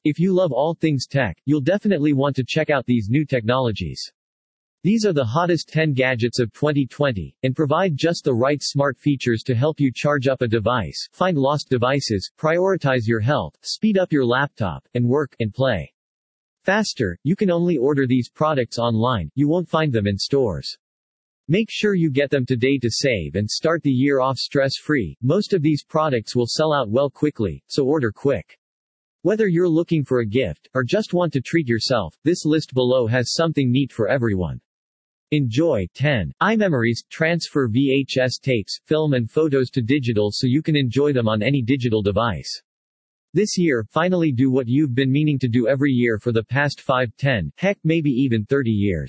If you love all things tech, you'll definitely want to check out these new technologies. These are the hottest 10 gadgets of 2020, and provide just the right smart features to help you charge up a device, find lost devices, prioritize your health, speed up your laptop, and work and play faster. You can only order these products online, you won't find them in stores. Make sure you get them today to save and start the year off stress-free. Most of these products will sell out well quickly, so order quick. Whether you're looking for a gift, or just want to treat yourself, this list below has something neat for everyone. Enjoy. 10. iMemories. Transfer VHS tapes, film and photos to digital so you can enjoy them on any digital device. This year, finally do what you've been meaning to do every year for the past 5, 10, heck maybe even 30 years.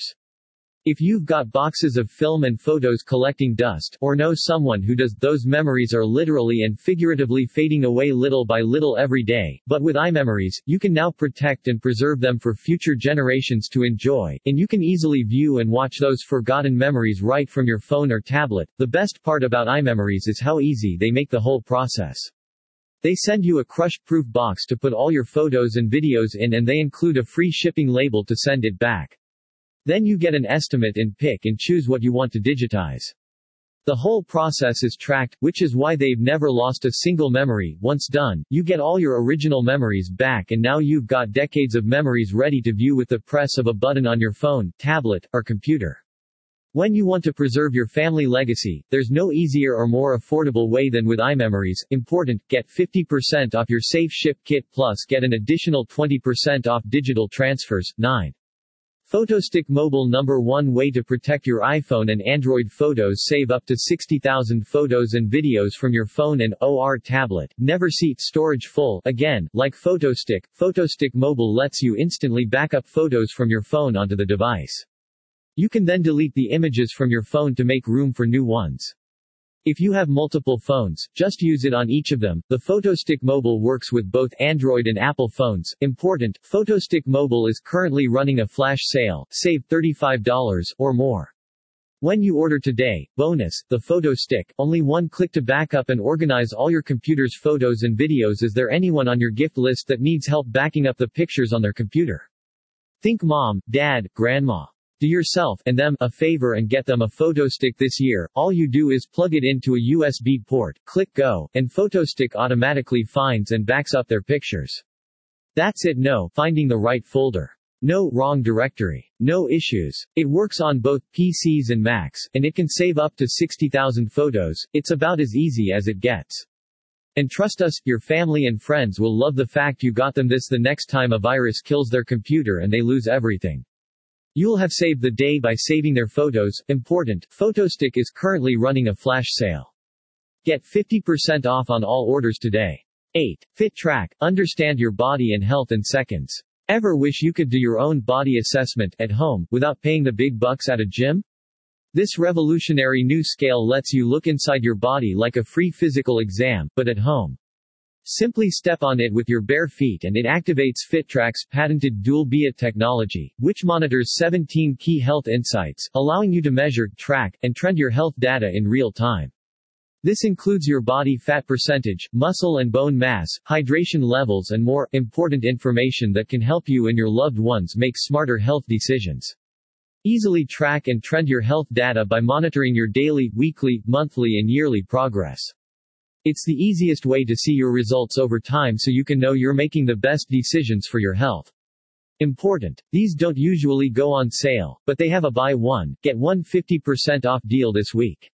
If you've got boxes of film and photos collecting dust, or know someone who does, those memories are literally and figuratively fading away little by little every day, but with iMemories, you can now protect and preserve them for future generations to enjoy, and you can easily view and watch those forgotten memories right from your phone or tablet. The best part about iMemories is how easy they make the whole process. They send you a crush-proof box to put all your photos and videos in, and they include a free shipping label to send it back. Then you get an estimate and pick and choose what you want to digitize. The whole process is tracked, which is why they've never lost a single memory. Once done, you get all your original memories back, and now you've got decades of memories ready to view with the press of a button on your phone, tablet, or computer. When you want to preserve your family legacy, there's no easier or more affordable way than with iMemories. Important, get 50% off your Safe Ship Kit plus get an additional 20% off digital transfers. 9. PhotoStick Mobile. Number 1 way to protect your iPhone and Android photos. Save up to 60,000 photos and videos from your phone and or tablet. Never see storage full. Again, like PhotoStick, PhotoStick Mobile lets you instantly back up photos from your phone onto the device. You can then delete the images from your phone to make room for new ones. If you have multiple phones, just use it on each of them. The PhotoStick Mobile works with both Android and Apple phones. Important, PhotoStick Mobile is currently running a flash sale. Save $35 or more. When you order today, bonus, the PhotoStick, only one click to back up and organize all your computer's photos and videos. Is there anyone on your gift list that needs help backing up the pictures on their computer? Think mom, dad, grandma. Do yourself and them a favor and get them a PhotoStick this year. All you do is plug it into a USB port, click go, and PhotoStick automatically finds and backs up their pictures. That's it. No finding the right folder. No wrong directory. No issues. It works on both PCs and Macs, and it can save up to 60,000 photos. It's about as easy as it gets. And trust us, your family and friends will love the fact you got them this the next time a virus kills their computer and they lose everything. You'll have saved the day by saving their photos. Important, PhotoStick is currently running a flash sale. Get 50% off on all orders today. 8. FitTrack. Understand your body and health in seconds. Ever wish you could do your own body assessment at home without paying the big bucks at a gym? This revolutionary new scale lets you look inside your body like a free physical exam, but at home. Simply step on it with your bare feet and it activates FitTrack's patented dual BIA technology, which monitors 17 key health insights, allowing you to measure, track, and trend your health data in real time. This includes your body fat percentage, muscle and bone mass, hydration levels and more important information that can help you and your loved ones make smarter health decisions. Easily track and trend your health data by monitoring your daily, weekly, monthly and yearly progress. It's the easiest way to see your results over time so you can know you're making the best decisions for your health. Important, these don't usually go on sale, but they have a buy one, get one 50% off deal this week.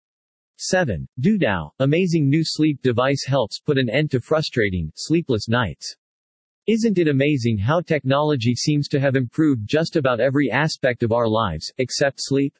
7. DoDow, amazing new sleep device helps put an end to frustrating, sleepless nights. Isn't it amazing how technology seems to have improved just about every aspect of our lives, except sleep?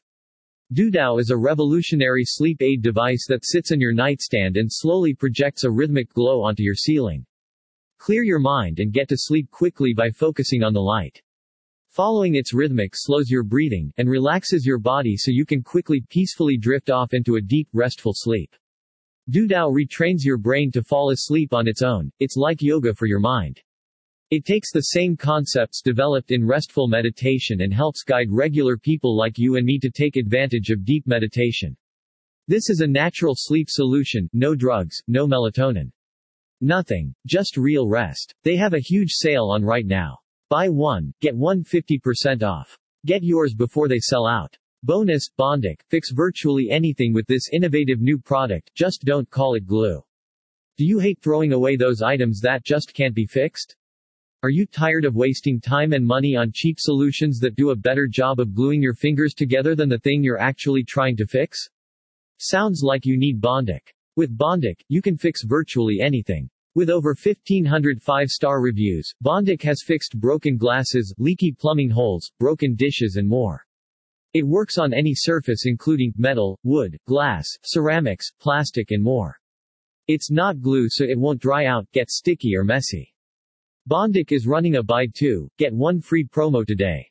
DoDow is a revolutionary sleep aid device that sits on your nightstand and slowly projects a rhythmic glow onto your ceiling. Clear your mind and get to sleep quickly by focusing on the light. Following its rhythmic slows your breathing, and relaxes your body so you can quickly peacefully drift off into a deep, restful sleep. DoDow retrains your brain to fall asleep on its own. It's like yoga for your mind. It takes the same concepts developed in restful meditation and helps guide regular people like you and me to take advantage of deep meditation. This is a natural sleep solution, no drugs, no melatonin. Nothing, just real rest. They have a huge sale on right now. Buy one, get one 50% off. Get yours before they sell out. Bonus, Bondic, fix virtually anything with this innovative new product, just don't call it glue. Do you hate throwing away those items that just can't be fixed? Are you tired of wasting time and money on cheap solutions that do a better job of gluing your fingers together than the thing you're actually trying to fix? Sounds like you need Bondic. With Bondic, you can fix virtually anything. With over 1,500 5-star reviews, Bondic has fixed broken glasses, leaky plumbing holes, broken dishes and more. It works on any surface including metal, wood, glass, ceramics, plastic and more. It's not glue so it won't dry out, get sticky or messy. Bondic is running a buy 2, get 1 free promo today.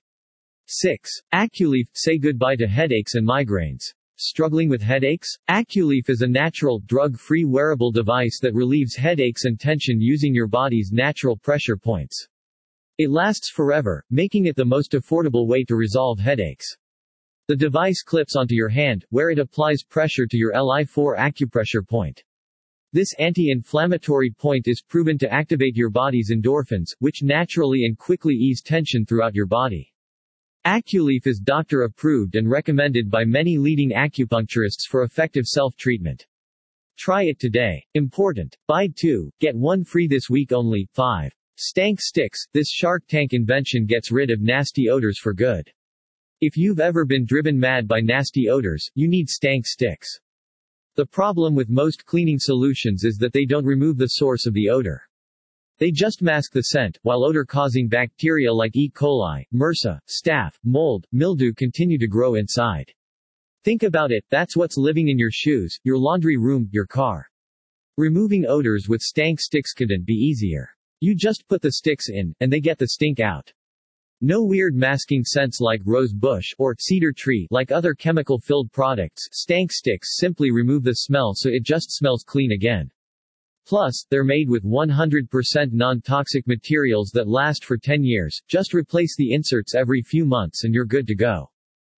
6. Aculeaf, say goodbye to headaches and migraines. Struggling with headaches? Aculeaf is a natural, drug-free wearable device that relieves headaches and tension using your body's natural pressure points. It lasts forever, making it the most affordable way to resolve headaches. The device clips onto your hand, where it applies pressure to your Li4 acupressure point. This anti-inflammatory point is proven to activate your body's endorphins, which naturally and quickly ease tension throughout your body. Aculeaf is doctor-approved and recommended by many leading acupuncturists for effective self-treatment. Try it today. Important. Buy 2, get 1 free this week only. 5. Stank Sticks. This Shark Tank invention gets rid of nasty odors for good. If you've ever been driven mad by nasty odors, you need Stank Sticks. The problem with most cleaning solutions is that they don't remove the source of the odor. They just mask the scent, while odor-causing bacteria like E. coli, MRSA, staph, mold, mildew continue to grow inside. Think about it, that's what's living in your shoes, your laundry room, your car. Removing odors with Stank Sticks couldn't be easier. You just put the sticks in, and they get the stink out. No weird masking scents like rose bush or cedar tree like other chemical-filled products. Stank Sticks simply remove the smell so it just smells clean again. Plus, they're made with 100% non-toxic materials that last for 10 years. Just replace the inserts every few months and you're good to go.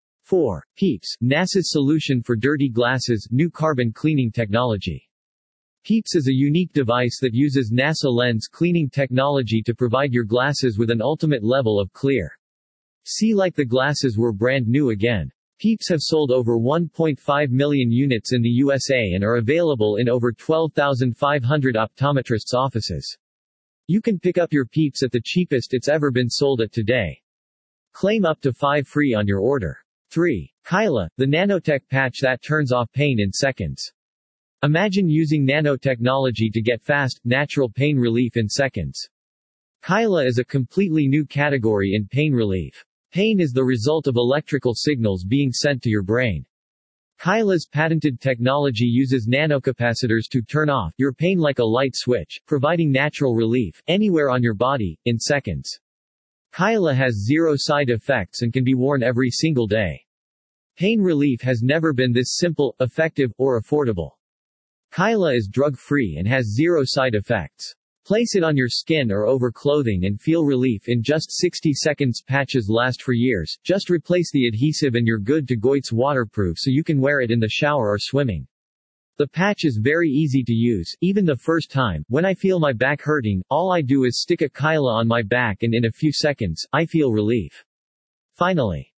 4. Peeps, NASA's solution for dirty glasses, new carbon cleaning technology. Peeps is a unique device that uses NASA lens cleaning technology to provide your glasses with an ultimate level of clear. See like the glasses were brand new again. Peeps have sold over 1.5 million units in the USA and are available in over 12,500 optometrists' offices. You can pick up your Peeps at the cheapest it's ever been sold at today. Claim up to 5 free on your order. 3. Kyla, the nanotech patch that turns off pain in seconds. Imagine using nanotechnology to get fast, natural pain relief in seconds. Kyla is a completely new category in pain relief. Pain is the result of electrical signals being sent to your brain. Kyla's patented technology uses nanocapacitors to turn off your pain like a light switch, providing natural relief, anywhere on your body, in seconds. Kyla has 0 side effects and can be worn every single day. Pain relief has never been this simple, effective, or affordable. Kyla is drug-free and has 0 side effects. Place it on your skin or over clothing and feel relief in just 60 seconds. Patches last for years. Just replace the adhesive and you're good to go. It's waterproof so you can wear it in the shower or swimming. The patch is very easy to use, even the first time. When I feel my back hurting, all I do is stick a Kyla on my back and in a few seconds, I feel relief. Finally,